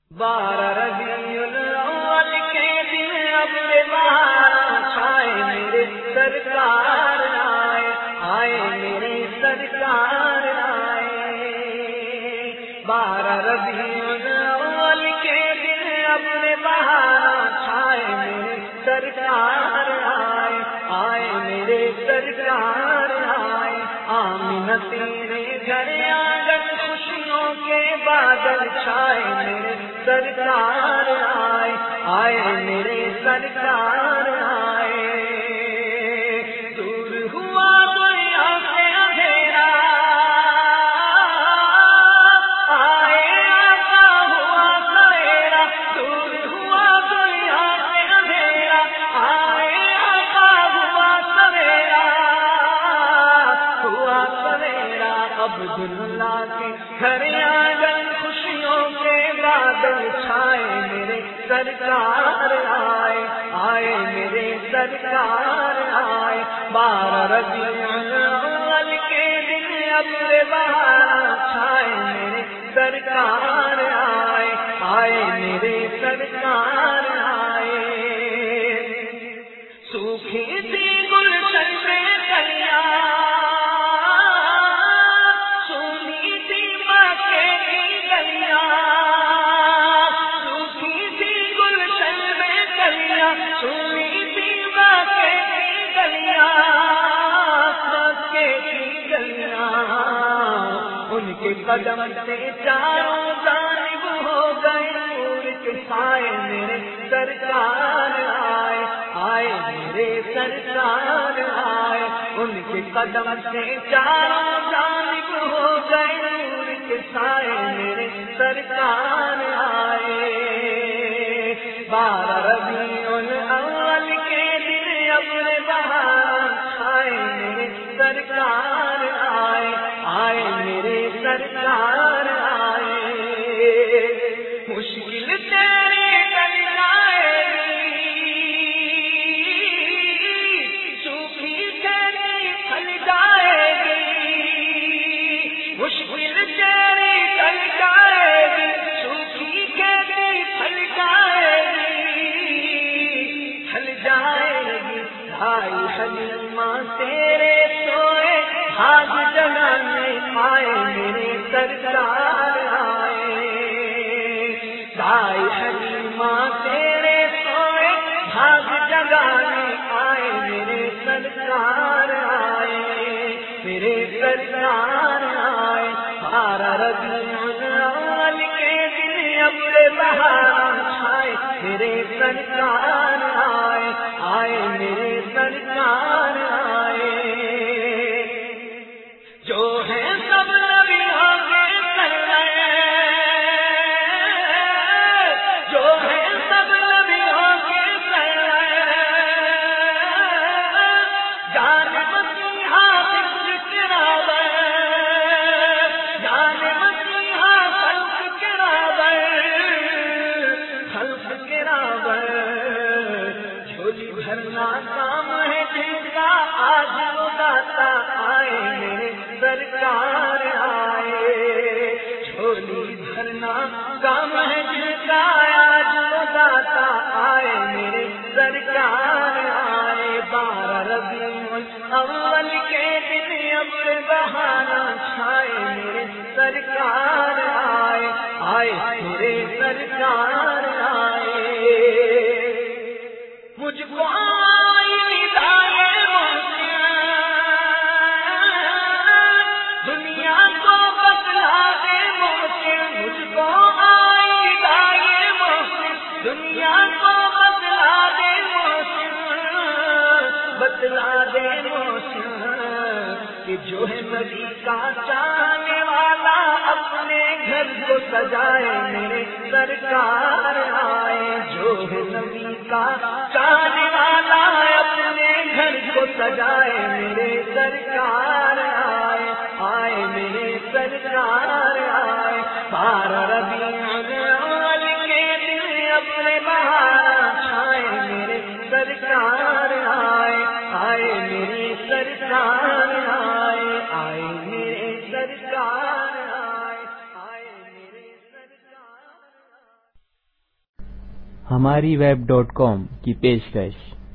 12 ربیع الاول کے دن ابر بہار چھائے میرے سرکار آئے، آئے میرے سرکار آئے۔ 12 ربیع الاول کے دن ابر بہار چھائے میرے سرکار آئے، آئے میرے سرکار آئے۔ آمینہ تیرے گھر آنگن خوشیوں کے بادل چھائے میرے سرکار آئے، آئے میرے سرکار آئے۔ دور ہوا دنیا سے اندھیرا، آئے آقا ہوا سویرا۔ دور ہوا دنیا سے اندھیرا، آئے آقا ہوا سویرا، ہوا سویرا۔ عبداللہ کے گھر آنگن خوشیوں کے بادل چھائے میرے سرکار آئے، آئے میرے سرکار آئے۔ 12 ربیع الاول کے دن ابر بہار چھائے میرے سرکار آئے، آئے میرے سرکار آئے۔ سوکھی سی گلشن میں کلیاں، ان کے قدم سے چاروں جانب ہو گئے نور کے سائے میرے سرکار آئے، آئے میرے سرکار آئے۔ ان کے قدم سے چاروں جانب ہو گئے نور کے سائے میرے سرکار آئے۔ 12 ربیع الاول کے دن ابر بہار چھائے میرے سرکار آئے، آئے میرے سرکار آئے۔ مشکل تیرے ٹل جائے گی، سوکھی تیری پھل جائے گی۔ مشکل تیری ٹل جائے گی، سوکھی تیری پھل جائے گی، پھل جائے گی۔ بھائی حلیمہ تیرے سوئے بھاگ جگانے آئے میرے سرکار آئے۔ بھائی حلیمہ تیرے سوئے بھاگ جگانے آئے میرے سرکار آئے، میرے سرکار آئے۔ 12 ربیع الاول کے دن ابر بہار چھائے میرے سرکار آئے، آئے میرے سرکار آئے۔ جو ہے سب نبیوں کے سردار، جو ہے سب نبیوں کے سردار، جان مسیحا خلق کے رابر، جان مسیحا خلق کے رابر، خلق کے رابر۔ جھولی بھرنا کام ہے جن کا آج وہ داتا آئے میرے سرکار آئے۔ جھولی بھرنا کام ہے جن کا آج وہ داتا آئے میرے سرکار آئے۔ 12 ربیع الاول کے دن ابر بہار چھائے میرے سرکار آئے، آئے میرے سرکار آئے۔ مجھ کو آئی ندائے محسن، دنیا کو بتلا دے محسن۔ مجھ کو آئی ندائے محسن، دنیا کو بتلا دے محسن، بتلا دے محسن۔ کہ جو ہے نبی کا چاہنے والا اپنے گھر کو سجائے میرے سرکار آئے۔ جو ہے نبی کا چاہنے والا اپنے گھر کو سجائے میرے سرکار آئے، آئے میرے سرکار آئے۔ 12 ربیع الاول کے دن ابر بہار چھائے میرے سرکار آئے، آئے میرے سرکار آئے، آئے میرے سرکار آئے، آئے میرے سرکار۔ ہماری ویب .com کی پیشکش